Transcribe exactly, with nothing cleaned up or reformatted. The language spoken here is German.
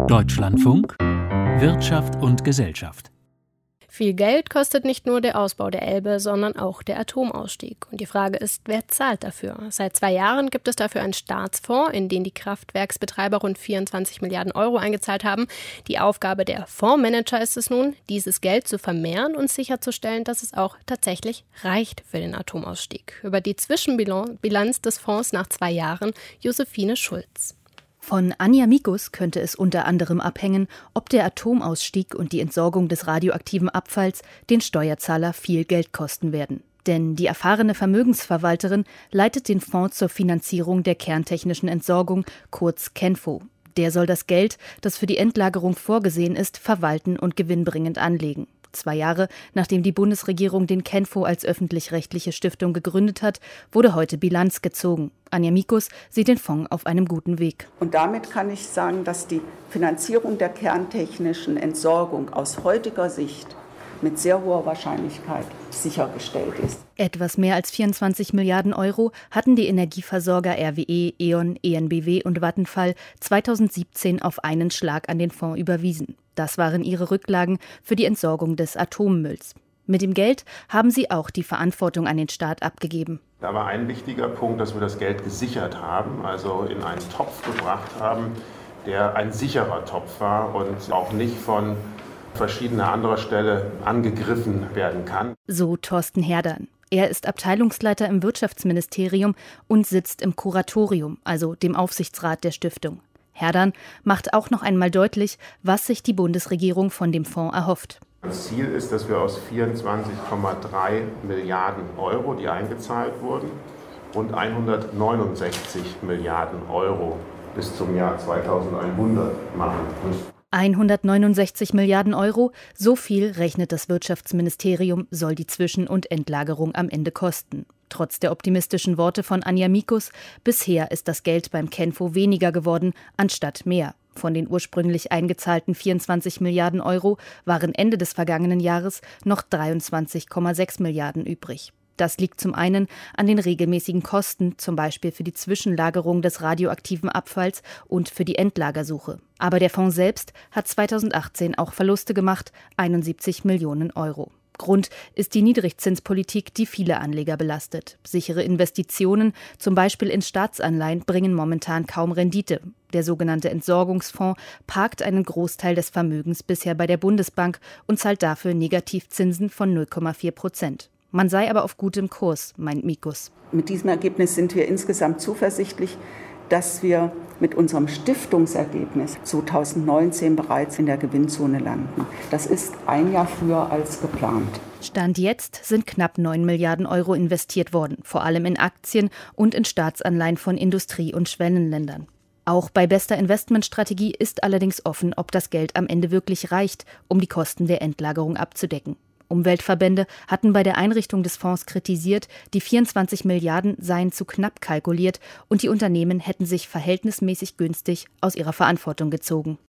Deutschlandfunk Wirtschaft und Gesellschaft. Viel Geld kostet nicht nur der Ausbau der Elbe, sondern auch der Atomausstieg. Und die Frage ist, wer zahlt dafür? Seit zwei Jahren gibt es dafür einen Staatsfonds, in den die Kraftwerksbetreiber rund vierundzwanzig Milliarden Euro eingezahlt haben. Die Aufgabe der Fondsmanager ist es nun, dieses Geld zu vermehren und sicherzustellen, dass es auch tatsächlich reicht für den Atomausstieg. Über die Zwischenbilanz des Fonds nach zwei Jahren Josephine Schulz. Von Anja Mikus könnte es unter anderem abhängen, ob der Atomausstieg und die Entsorgung des radioaktiven Abfalls den Steuerzahler viel Geld kosten werden. Denn die erfahrene Vermögensverwalterin leitet den Fonds zur Finanzierung der kerntechnischen Entsorgung, kurz KENFO. Der soll das Geld, das für die Endlagerung vorgesehen ist, verwalten und gewinnbringend anlegen. Zwei Jahre nachdem die Bundesregierung den KENFO als öffentlich-rechtliche Stiftung gegründet hat, wurde heute Bilanz gezogen. Anja Mikus sieht den Fonds auf einem guten Weg. Und damit kann ich sagen, dass die Finanzierung der kerntechnischen Entsorgung aus heutiger Sicht mit sehr hoher Wahrscheinlichkeit sichergestellt ist. Etwas mehr als vierundzwanzig Milliarden Euro hatten die Energieversorger R W E, E.ON, E N B W und Vattenfall zweitausendsiebzehn auf einen Schlag an den Fonds überwiesen. Das waren ihre Rücklagen für die Entsorgung des Atommülls. Mit dem Geld haben sie auch die Verantwortung an den Staat abgegeben. Da war ein wichtiger Punkt, dass wir das Geld gesichert haben, also in einen Topf gebracht haben, der ein sicherer Topf war und auch nicht von verschiedener anderer Stelle angegriffen werden kann. So Thorsten Herdern. Er ist Abteilungsleiter im Wirtschaftsministerium und sitzt im Kuratorium, also dem Aufsichtsrat der Stiftung. Herdern macht auch noch einmal deutlich, was sich die Bundesregierung von dem Fonds erhofft. Das Ziel ist, dass wir aus vierundzwanzig Komma drei Milliarden Euro, die eingezahlt wurden, rund hundertneunundsechzig Milliarden Euro bis zum Jahr zweitausendeinhundert machen müssen. hundertneunundsechzig Milliarden Euro, so viel rechnet das Wirtschaftsministerium, soll die Zwischen- und Endlagerung am Ende kosten. Trotz der optimistischen Worte von Anja Mikus, bisher ist das Geld beim KENFO weniger geworden, anstatt mehr. Von den ursprünglich eingezahlten vierundzwanzig Milliarden Euro waren Ende des vergangenen Jahres noch dreiundzwanzig Komma sechs Milliarden übrig. Das liegt zum einen an den regelmäßigen Kosten, zum Beispiel für die Zwischenlagerung des radioaktiven Abfalls und für die Endlagersuche. Aber der Fonds selbst hat zweitausendachtzehn auch Verluste gemacht, einundsiebzig Millionen Euro. Grund ist die Niedrigzinspolitik, die viele Anleger belastet. Sichere Investitionen, zum Beispiel in Staatsanleihen, bringen momentan kaum Rendite. Der sogenannte Entsorgungsfonds parkt einen Großteil des Vermögens bisher bei der Bundesbank und zahlt dafür Negativzinsen von null Komma vier Prozent. Man sei aber auf gutem Kurs, meint Mikus. Mit diesem Ergebnis sind wir insgesamt zuversichtlich, dass wir mit unserem Stiftungsergebnis zweitausendneunzehn bereits in der Gewinnzone landen. Das ist ein Jahr früher als geplant. Stand jetzt sind knapp neun Milliarden Euro investiert worden, vor allem in Aktien und in Staatsanleihen von Industrie- und Schwellenländern. Auch bei bester Investmentstrategie ist allerdings offen, ob das Geld am Ende wirklich reicht, um die Kosten der Endlagerung abzudecken. Umweltverbände hatten bei der Einrichtung des Fonds kritisiert, die vierundzwanzig Milliarden seien zu knapp kalkuliert und die Unternehmen hätten sich verhältnismäßig günstig aus ihrer Verantwortung gezogen.